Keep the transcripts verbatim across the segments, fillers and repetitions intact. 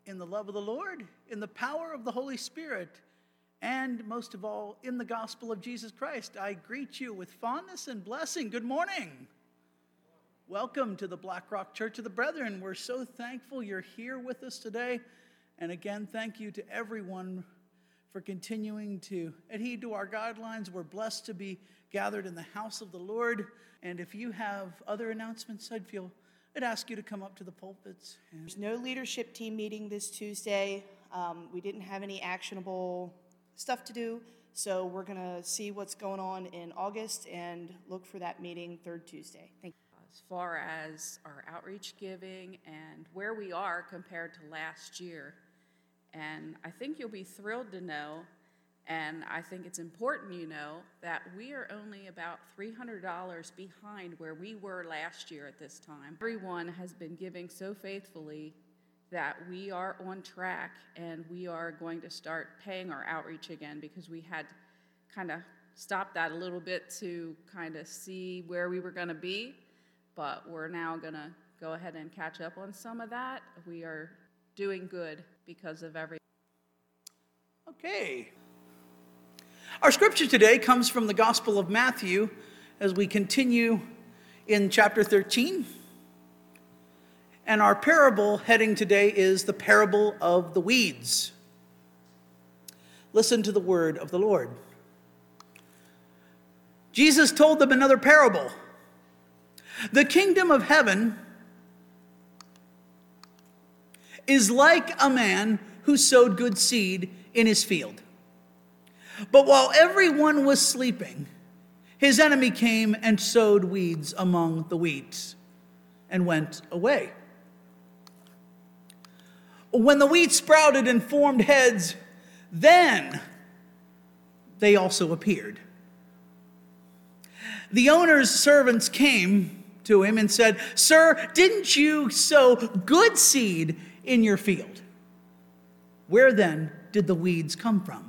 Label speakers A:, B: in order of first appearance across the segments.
A: in the love of the Lord, in the power of the Holy Spirit, and most of all, in the gospel of Jesus Christ. I greet you with fondness and blessing. Good morning. Welcome to the Black Rock Church of the Brethren. We're so thankful you're here with us today. And again, thank you to everyone for continuing to adhere to our guidelines. We're blessed to be gathered in the house of the Lord. And if you have other announcements, I'd feel I'd ask you to come up to the pulpits. And
B: There's no leadership team meeting this Tuesday. Um, we didn't have any actionable stuff to do, so we're going to see what's going on in August and look for that meeting third Tuesday. Thank you.
C: As far as our outreach giving and where we are compared to last year, and I think you'll be thrilled to know, and I think it's important you know, that we are only about three hundred dollars behind where we were last year at this time. Everyone has been giving so faithfully that we are on track, and we are going to start paying our outreach again because we had kind of stopped that a little bit to kind of see where we were going to be, but we're now going to go ahead and catch up on some of that. We are doing good because of everything.
A: Okay. Our scripture today comes from the Gospel of Matthew as we continue in chapter thirteen. And our parable heading today is the parable of the weeds. Listen to the word of the Lord. Jesus told them another parable. The kingdom of heaven is like a man who sowed good seed in his field. But while everyone was sleeping, his enemy came and sowed weeds among the weeds and went away. When the weeds sprouted and formed heads, then they also appeared. The owner's servants came to him and said, "Sir, didn't you sow good seed in your field? Where then did the weeds come from?"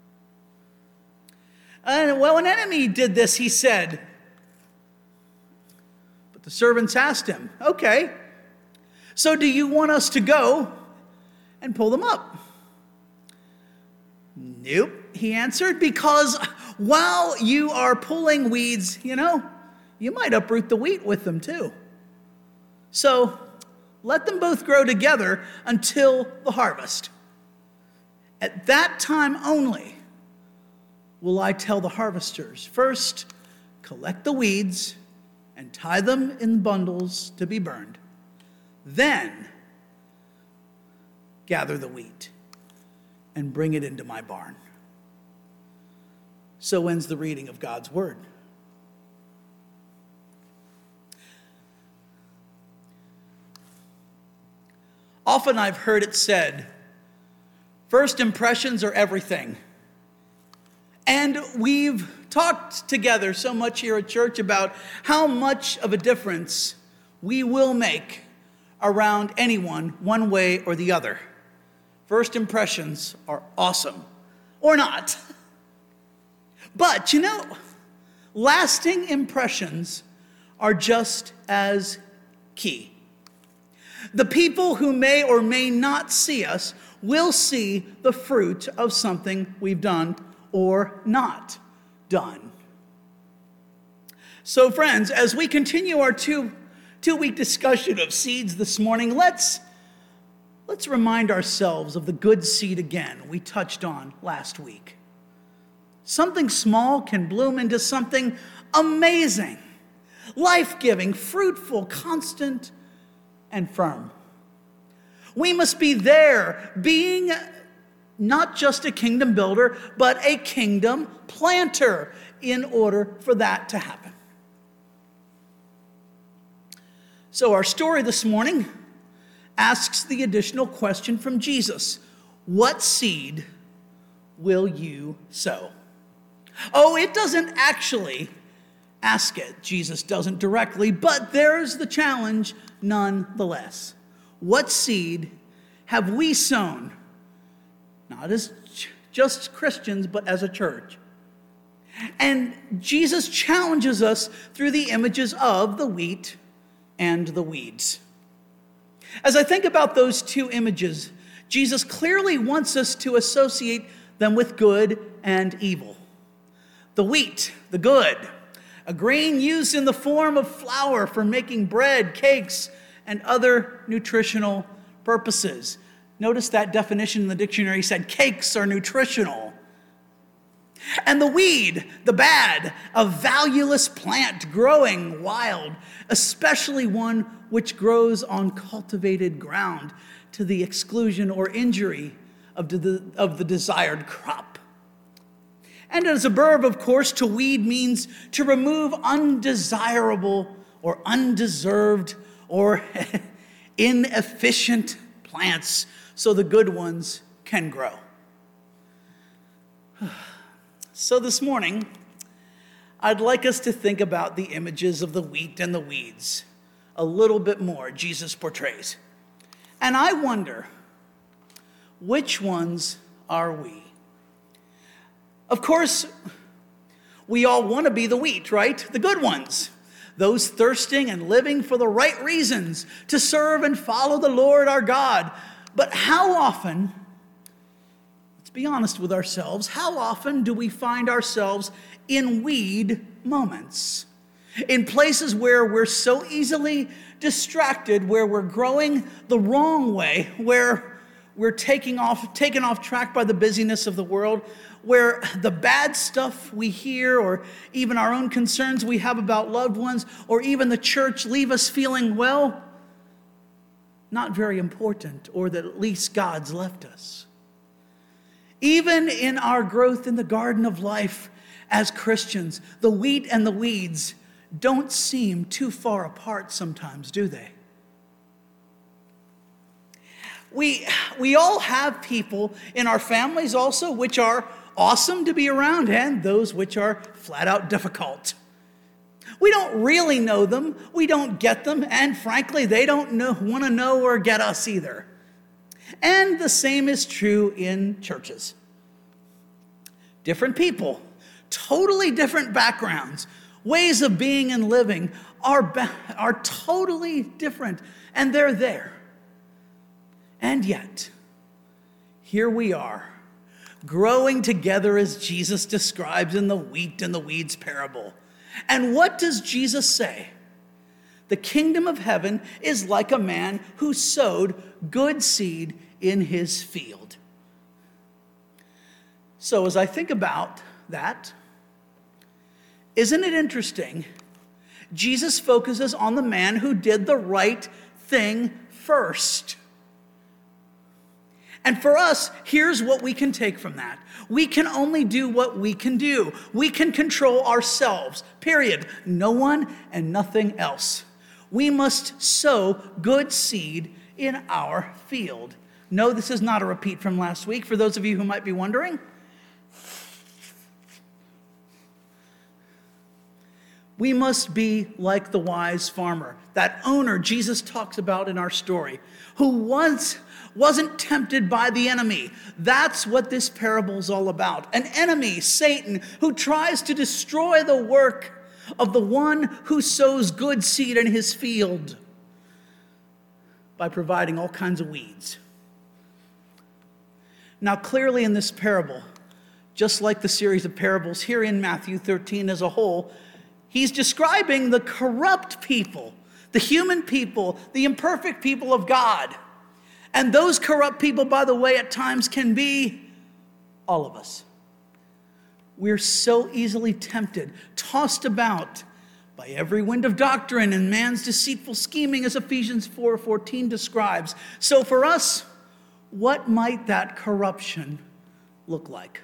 A: And well, an enemy did this, he said. But the servants asked him, "Okay, so do you want us to go and pull them up?" "Nope," he answered, "because while you are pulling weeds, you know, you might uproot the wheat with them too. So let them both grow together until the harvest. At that time only will I tell the harvesters, first, collect the weeds and tie them in bundles to be burned. Then gather the wheat and bring it into my barn." So ends the reading of God's word. Often I've heard it said, first impressions are everything. And we've talked together so much here at church about how much of a difference we will make around anyone, one way or the other. First impressions are awesome, or not. But, you know, lasting impressions are just as key. The people who may or may not see us will see the fruit of something we've done or not done. So, friends, as we continue our two, two-week discussion of seeds this morning, let's, let's remind ourselves of the good seed again we touched on last week. Something small can bloom into something amazing, life-giving, fruitful, constant, and firm. We must be there, being not just a kingdom builder, but a kingdom planter in order for that to happen. So our story this morning asks the additional question from Jesus: what seed will you sow? Oh, it doesn't actually ask it. Jesus doesn't directly, but there's the challenge nonetheless. What seed have we sown? Not as just Christians, but as a church. And Jesus challenges us through the images of the wheat and the weeds. As I think about those two images, Jesus clearly wants us to associate them with good and evil. The wheat, the good, a grain used in the form of flour for making bread, cakes, and other nutritional purposes. Notice that definition in the dictionary said cakes are nutritional. And the weed, the bad, a valueless plant growing wild, especially one which grows on cultivated ground to the exclusion or injury of the, of the desired crop. And as a verb, of course, to weed means to remove undesirable or undeserved or inefficient plants so the good ones can grow. So this morning, I'd like us to think about the images of the wheat and the weeds a little bit more Jesus portrays. And I wonder, which ones are we? Of course, we all want to be the wheat, right? The good ones. Those thirsting and living for the right reasons to serve and follow the Lord our God. But how often, let's be honest with ourselves, how often do we find ourselves in weed moments? In places where we're so easily distracted, where we're growing the wrong way, where we're taking off, taken off track by the busyness of the world, where the bad stuff we hear, or even our own concerns we have about loved ones, or even the church leave us feeling, well, not very important, or that at least God's left us. Even in our growth in the garden of life as Christians, the wheat and the weeds don't seem too far apart sometimes, do they? We, we all have people in our families also which are awesome to be around, and those which are flat out difficult. We don't really know them, we don't get them, and frankly, they don't know, want to know or get us either. And the same is true in churches. Different people, totally different backgrounds, ways of being and living are, are totally different, and they're there. And yet, here we are, growing together as Jesus describes in the wheat and the weeds parable. And what does Jesus say? The kingdom of heaven is like a man who sowed good seed in his field. So as I think about that, isn't it interesting? Jesus focuses on the man who did the right thing first. And for us, here's what we can take from that. We can only do what we can do. We can control ourselves, period. No one and nothing else. We must sow good seed in our field. No, this is not a repeat from last week, for those of you who might be wondering. We must be like the wise farmer, that owner Jesus talks about in our story, who once wasn't tempted by the enemy. That's what this parable is all about. An enemy, Satan, who tries to destroy the work of the one who sows good seed in his field by providing all kinds of weeds. Now, clearly in this parable, just like the series of parables here in Matthew thirteen as a whole, he's describing the corrupt people, the human people, the imperfect people of God. And those corrupt people, by the way, at times can be all of us. We're so easily tempted, tossed about by every wind of doctrine and man's deceitful scheming, as Ephesians four fourteen describes. So for us, what might that corruption look like?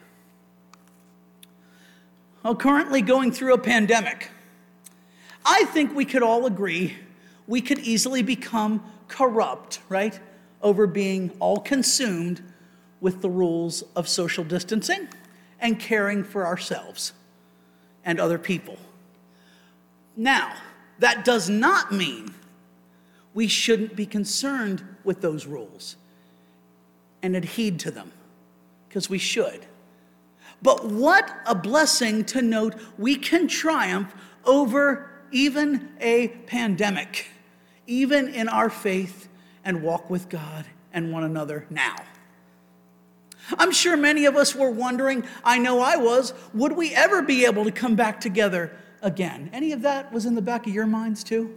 A: Well, currently going through a pandemic, I think we could all agree we could easily become corrupt, right? Over being all consumed with the rules of social distancing and caring for ourselves and other people. Now, that does not mean we shouldn't be concerned with those rules and adhere to them, because we should. But what a blessing to note we can triumph over even a pandemic, even in our faith and walk with God and one another now. I'm sure many of us were wondering, I know I was, would we ever be able to come back together again? Any of that was in the back of your minds too?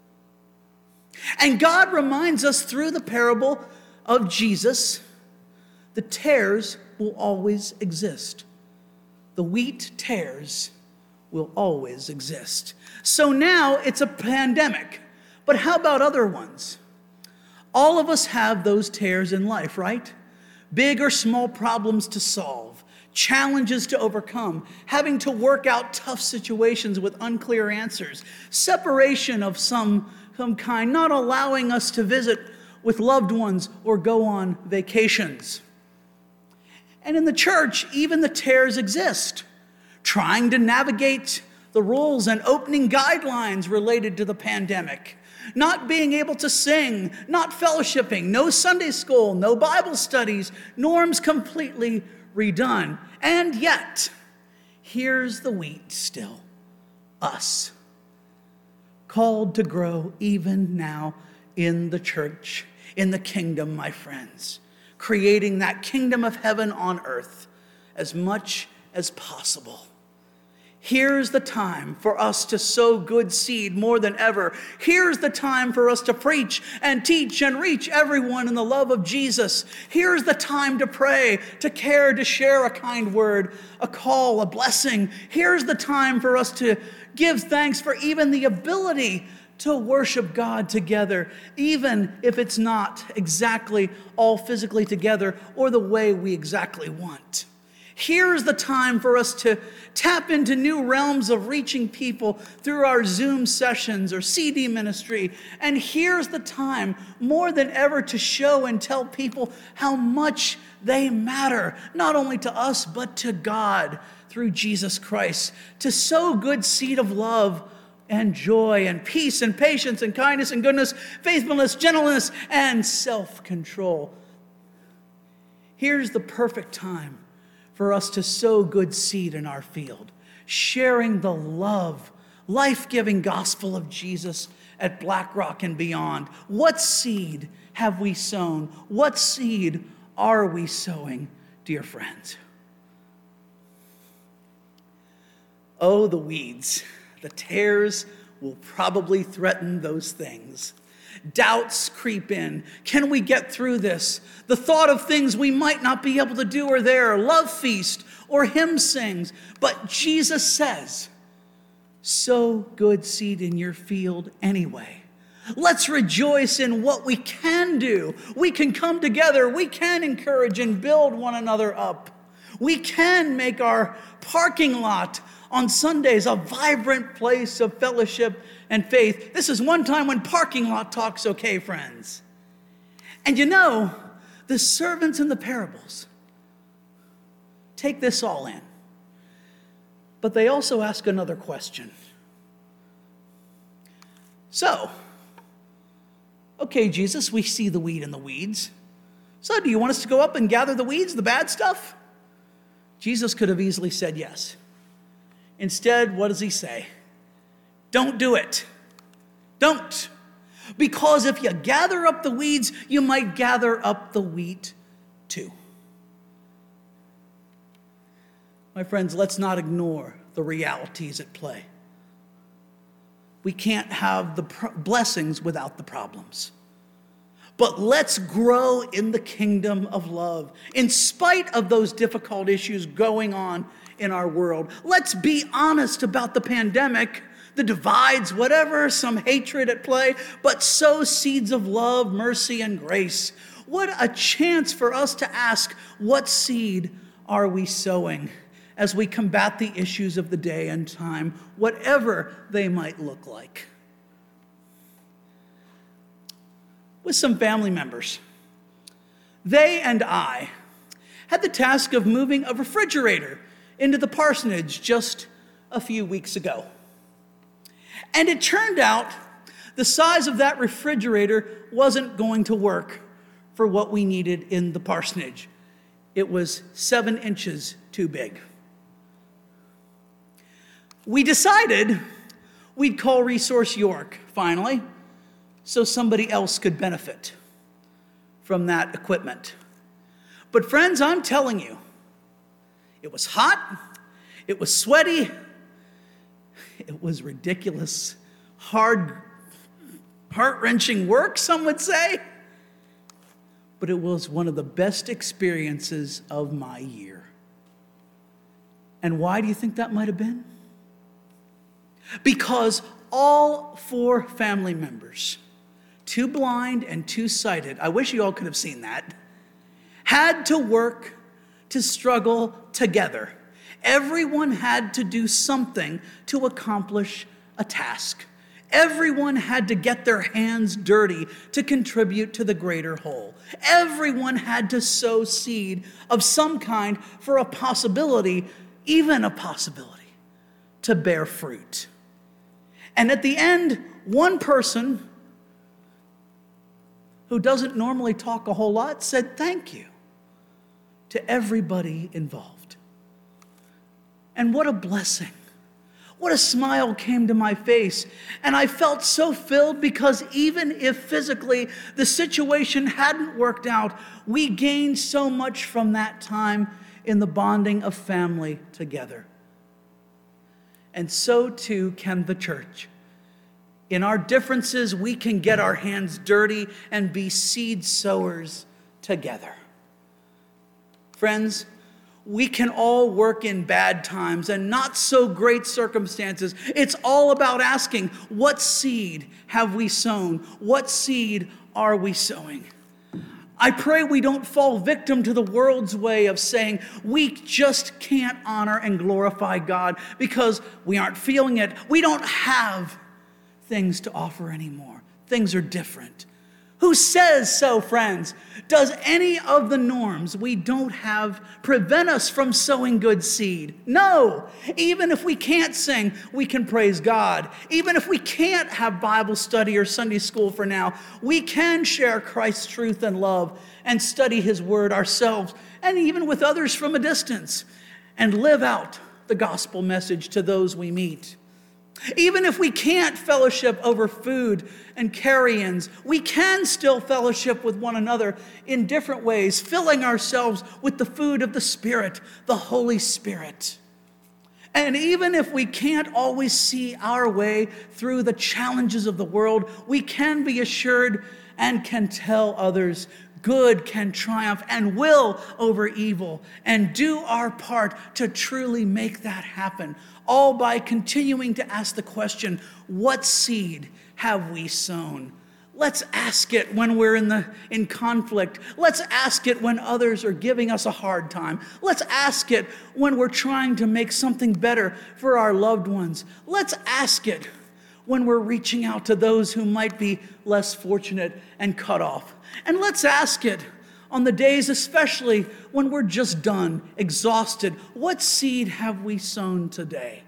A: And God reminds us through the parable of Jesus, the tares will always exist. The wheat tares will always exist. So now it's a pandemic, but how about other ones? All of us have those tares in life, right? Big or small problems to solve, challenges to overcome, having to work out tough situations with unclear answers, separation of some, some kind, not allowing us to visit with loved ones or go on vacations. And in the church, even the tares exist, trying to navigate the rules and opening guidelines related to the pandemic. Not being able to sing, not fellowshipping, no Sunday school, no Bible studies, norms completely redone. And yet, here's the wheat still, us, called to grow even now in the church, in the kingdom, my friends, creating that kingdom of heaven on earth as much as possible. Here's the time for us to sow good seed more than ever. Here's the time for us to preach and teach and reach everyone in the love of Jesus. Here's the time to pray, to care, to share a kind word, a call, a blessing. Here's the time for us to give thanks for even the ability to worship God together, even if it's not exactly all physically together or the way we exactly want. Here's the time for us to tap into new realms of reaching people through our Zoom sessions or C D ministry. And here's the time more than ever to show and tell people how much they matter, not only to us, but to God through Jesus Christ, to sow good seed of love and joy and peace and patience and kindness and goodness, faithfulness, gentleness, and self-control. Here's the perfect time for us to sow good seed in our field, sharing the love, life-giving gospel of Jesus at Black Rock and beyond. What seed have we sown? What seed are we sowing, dear friends? Oh, the weeds, the tares will probably threaten those things. Doubts creep in. Can we get through this? The thought of things we might not be able to do are there. Love feast or hymn sings. But Jesus says, sow good seed in your field anyway. Let's rejoice in what we can do. We can come together. We can encourage and build one another up. We can make our parking lot on Sundays a vibrant place of fellowship and faith. This is one time when parking lot talk's okay, friends. And you know, the servants in the parables take this all in. But they also ask another question. So, okay, Jesus, we see the wheat and the weeds. So do you want us to go up and gather the weeds, the bad stuff? Jesus could have easily said yes. Instead, what does he say? Don't do it. Don't. Because if you gather up the weeds, you might gather up the wheat too. My friends, let's not ignore the realities at play. We can't have the pro- blessings without the problems. But let's grow in the kingdom of love, in spite of those difficult issues going on in our world. Let's be honest about the pandemic, the divides, whatever, some hatred at play, but sow seeds of love, mercy, and grace. What a chance for us to ask, what seed are we sowing as we combat the issues of the day and time, whatever they might look like? With some family members, they and I had the task of moving a refrigerator into the parsonage just a few weeks ago. And it turned out the size of that refrigerator wasn't going to work for what we needed in the parsonage. It was seven inches too big. We decided we'd call Resource York, finally, so somebody else could benefit from that equipment. But friends, I'm telling you, it was hot, it was sweaty, it was ridiculous, hard, heart-wrenching work, some would say. But it was one of the best experiences of my year. And why do you think that might have been? Because all four family members, two blind and two sighted, I wish you all could have seen that, had to work to struggle together. Everyone had to do something to accomplish a task. Everyone had to get their hands dirty to contribute to the greater whole. Everyone had to sow seed of some kind for a possibility, even a possibility, to bear fruit. And at the end, one person who doesn't normally talk a whole lot said thank you to everybody involved. And what a blessing. What a smile came to my face. And I felt so filled because even if physically the situation hadn't worked out, we gained so much from that time in the bonding of family together. And so too can the church. In our differences, we can get our hands dirty and be seed sowers together. Friends, we can all work in bad times and not so great circumstances. It's all about asking, what seed have we sown? What seed are we sowing? I pray we don't fall victim to the world's way of saying we just can't honor and glorify God because we aren't feeling it. We don't have things to offer anymore. Things are different. Who says so, friends? Does any of the norms we don't have prevent us from sowing good seed? No. Even if we can't sing, we can praise God. Even if we can't have Bible study or Sunday school for now, we can share Christ's truth and love and study his word ourselves and even with others from a distance and live out the gospel message to those we meet. Even if we can't fellowship over food and carry-ins, we can still fellowship with one another in different ways, filling ourselves with the food of the Spirit, the Holy Spirit. And even if we can't always see our way through the challenges of the world, we can be assured and can tell others good can triumph and will over evil, and do our part to truly make that happen, all by continuing to ask the question, what seed have we sown? Let's ask it when we're in the in conflict. Let's ask it when others are giving us a hard time. Let's ask it when we're trying to make something better for our loved ones. Let's ask it when we're reaching out to those who might be less fortunate and cut off. And let's ask it on the days especially when we're just done, exhausted. What seed have we sown today?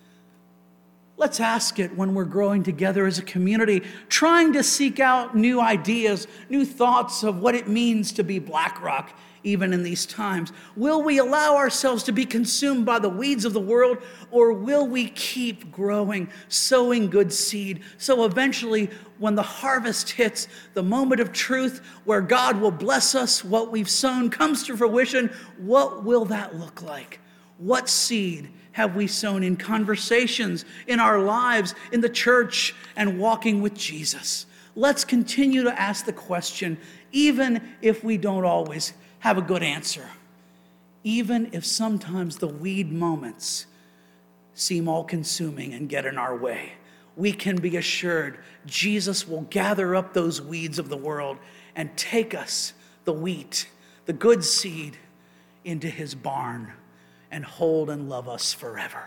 A: Let's ask it when we're growing together as a community, trying to seek out new ideas, new thoughts of what it means to be BlackRock, even in these times. Will we allow ourselves to be consumed by the weeds of the world, or will we keep growing, sowing good seed, so eventually when the harvest hits, the moment of truth where God will bless us, what we've sown comes to fruition, what will that look like? What seed have we sown in conversations, in our lives, in the church, and walking with Jesus? Let's continue to ask the question, even if we don't always have a good answer. Even if sometimes the weed moments seem all-consuming and get in our way, we can be assured Jesus will gather up those weeds of the world and take us, the wheat, the good seed, into his barn and hold and love us forever.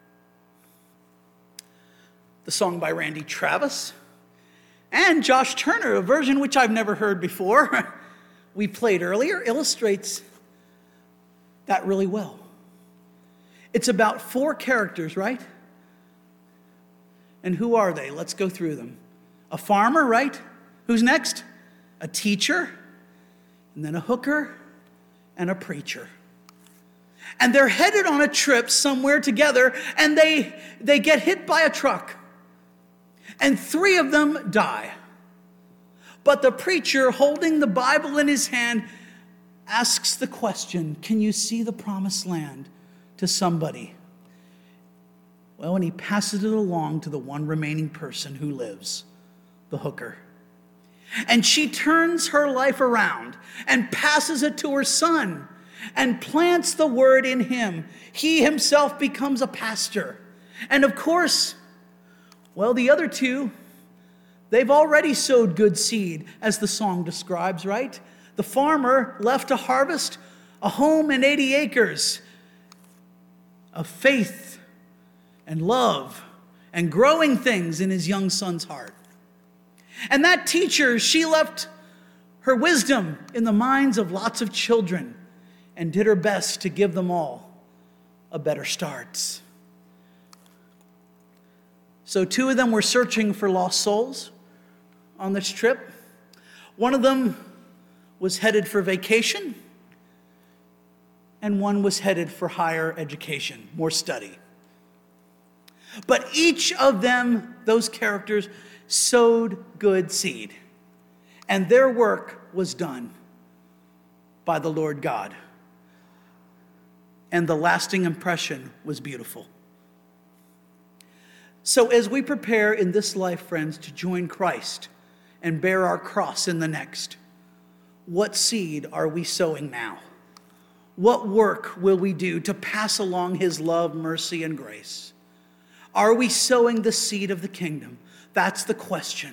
A: The song by Randy Travis and Josh Turner, a version which I've never heard before, we played earlier, illustrates that really well. It's about four characters, right? And who are they? Let's go through them. A farmer, right? Who's next? A teacher, and then a hooker, and a preacher. And they're headed on a trip somewhere together, and they, they get hit by a truck. And three of them die. But the preacher, holding the Bible in his hand, asks the question, can you see the promised land, to somebody. Well, and he passes it along to the one remaining person who lives, the hooker. And she turns her life around and passes it to her son and plants the word in him. He himself becomes a pastor. And of course, well, the other two, they've already sowed good seed, as the song describes, right? The farmer left to harvest a home and eighty acres of faith and love and growing things in his young son's heart. And that teacher, she left her wisdom in the minds of lots of children and did her best to give them all a better start. So two of them were searching for lost souls on this trip. One of them was headed for vacation, and one was headed for higher education, more study. But each of them, those characters, sowed good seed, and their work was done by the Lord God. And the lasting impression was beautiful. So as we prepare in this life, friends, to join Christ and bear our cross in the next, what seed are we sowing now? What work will we do to pass along his love, mercy, and grace? Are we sowing the seed of the kingdom? That's the question.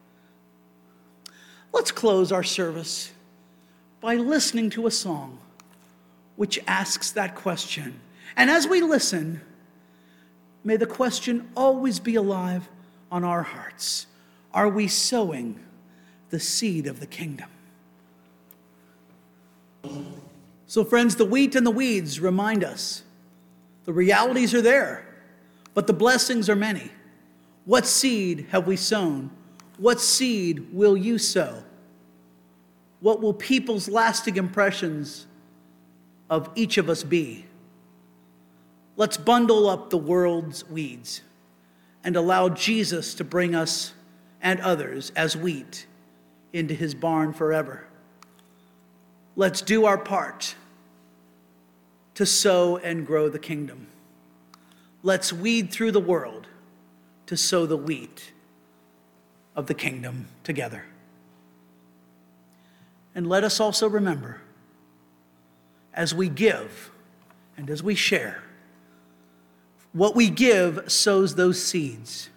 A: Let's close our service by listening to a song which asks that question. And as we listen, may the question always be alive on our hearts. Are we sowing the seed of the kingdom? So friends, the wheat and the weeds remind us the realities are there, but the blessings are many. What seed have we sown? What seed will you sow? What will people's lasting impressions of each of us be? Let's bundle up the world's weeds and allow Jesus to bring us and others as wheat into his barn forever. Let's do our part to sow and grow the kingdom. Let's weed through the world to sow the wheat of the kingdom together. And let us also remember, as we give and as we share, what we give sows those seeds.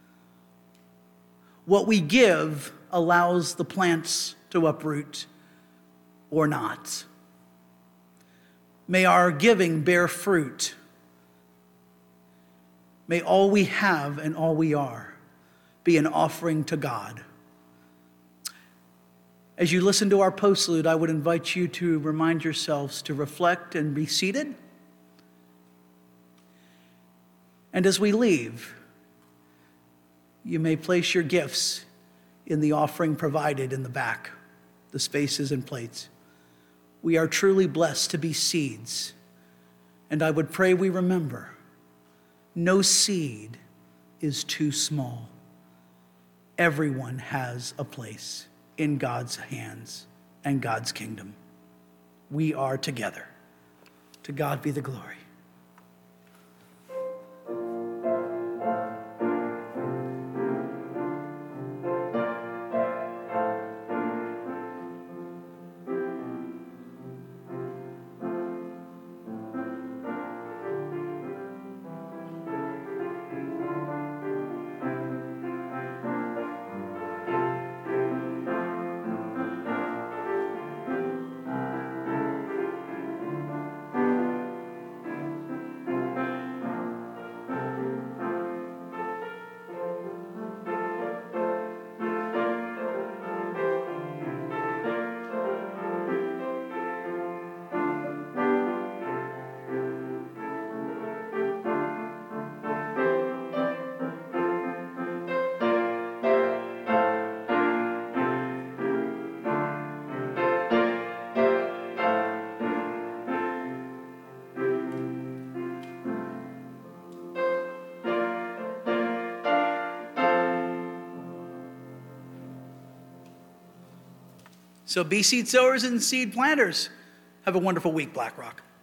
A: What we give allows the plants to uproot or not. May our giving bear fruit. May all we have and all we are be an offering to God. As you listen to our postlude, I would invite you to remind yourselves to reflect and be seated. And as we leave, you may place your gifts in the offering provided in the back, the spaces and plates. We are truly blessed to be seeds. And I would pray we remember, no seed is too small. Everyone has a place in God's hands and God's kingdom. We are together. To God be the glory. So be seed sowers and seed planters. Have a wonderful week, Black Rock.